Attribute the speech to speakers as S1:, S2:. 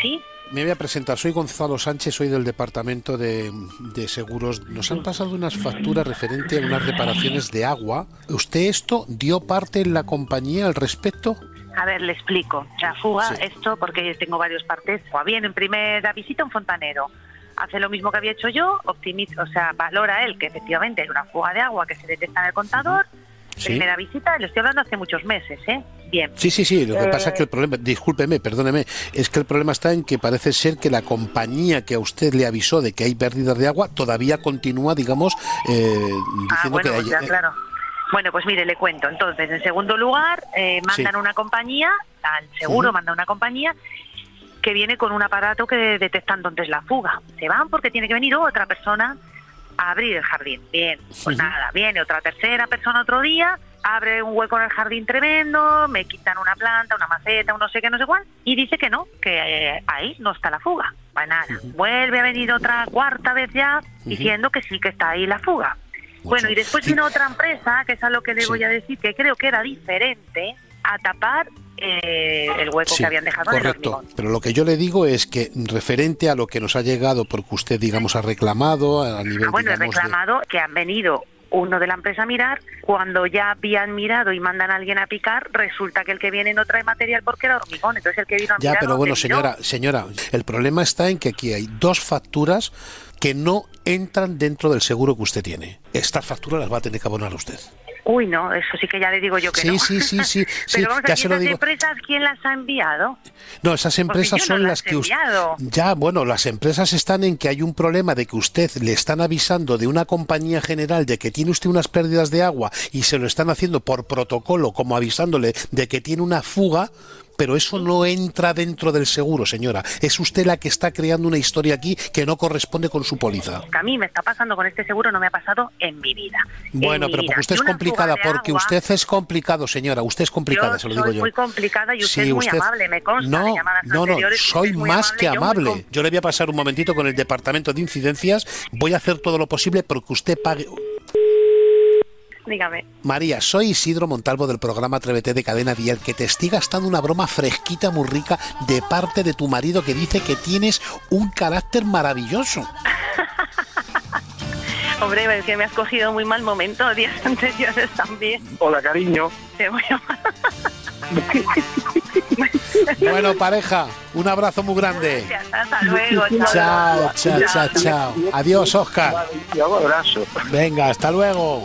S1: Sí.
S2: Me voy a presentar, soy Gonzalo Sánchez, soy del departamento de seguros. Nos han pasado unas facturas referente a unas reparaciones de agua. ¿Usted esto dio parte en la compañía al respecto?
S1: A ver, le explico. La fuga,
S2: Sí.
S1: esto, porque tengo varias partes. O bien, en primera visita, un fontanero hace lo mismo que había hecho yo, optimiza, o sea, valora él que efectivamente hay una fuga de agua que se detecta en el contador.
S2: Sí.
S1: Primera visita, le estoy hablando hace muchos meses, ¿eh? Bien.
S2: Sí, lo que pasa es que el problema, discúlpeme, perdóneme, es que el problema está en que parece ser que la compañía que a usted le avisó de que hay pérdidas de agua todavía continúa, digamos, diciendo
S1: bueno,
S2: que hay...
S1: pues ya, claro. Bueno, pues mire, le cuento. Entonces, en segundo lugar, mandan una compañía, al seguro manda una compañía que viene con un aparato que detectan dónde es la fuga. Se van porque tiene que venir otra persona a abrir el jardín. Bien, pues nada, viene otra tercera persona otro día, abre un hueco en el jardín tremendo, me quitan una planta, una maceta, un no sé qué, no sé cuál, y dice que no, que ahí no está la fuga. Pues nada, vuelve a venir otra cuarta vez ya diciendo que sí que está ahí la fuga. Bueno, y después vino otra empresa, que es a lo que le voy a decir, que creo que era diferente, a tapar el hueco que habían dejado en el hormigón.
S2: Pero lo que yo le digo es que referente a lo que nos ha llegado, porque usted, digamos, ha reclamado a nivel,
S1: bueno, he
S2: digamos,
S1: reclamado que han venido uno de la empresa a mirar, cuando ya habían mirado y mandan a alguien a picar, resulta que el que viene no trae material porque era hormigón, entonces el que vino a mirar...
S2: Ya, pero
S1: no
S2: bueno,
S1: terminó.
S2: señora, el problema está en que aquí hay dos facturas que no entran dentro del seguro que usted tiene. Estas facturas las va a tener que abonar usted.
S1: Uy, no, eso sí que ya le digo yo que no.
S2: Sí.
S1: Pero vamos a
S2: ya
S1: ver,
S2: se lo
S1: ¿esas
S2: digo.
S1: empresas quién las ha enviado?
S2: No, esas empresas
S1: yo no
S2: son
S1: las
S2: las
S1: he
S2: que usted...
S1: enviado.
S2: Ya, bueno, las empresas están en que hay un problema de que usted le están avisando de una compañía general de que tiene usted unas pérdidas de agua y se lo están haciendo por protocolo, como avisándole de que tiene una fuga, pero eso no entra dentro del seguro, señora. Es usted la que está creando una historia aquí que no corresponde con su póliza.
S1: Que a mí me está pasando con este seguro, no me ha pasado en mi vida.
S2: Bueno, pero porque usted es complicada, porque usted es complicado, señora. Usted es complicada, se lo digo yo.
S1: Soy muy complicada y usted
S2: Sí,
S1: es muy amable, me consta de llamadas anteriores.
S2: Soy más que amable.
S1: Yo
S2: Yo le voy a pasar un momentito con el departamento de incidencias. Voy a hacer todo lo posible porque usted pague...
S1: Dígame.
S2: María, soy Isidro Montalvo del programa Atrévete de Cadena Dial, que te estoy gastando una broma fresquita, muy rica, de parte de tu marido que dice que tienes un carácter maravilloso.
S1: Hombre, es que me has cogido muy mal momento, días anteriores también.
S3: Hola, cariño.
S1: Te voy a...
S2: Bueno, pareja, un abrazo muy grande.
S1: Gracias, hasta luego.
S2: Chao. Adiós, Óscar.
S3: Y un abrazo.
S2: Venga, hasta luego.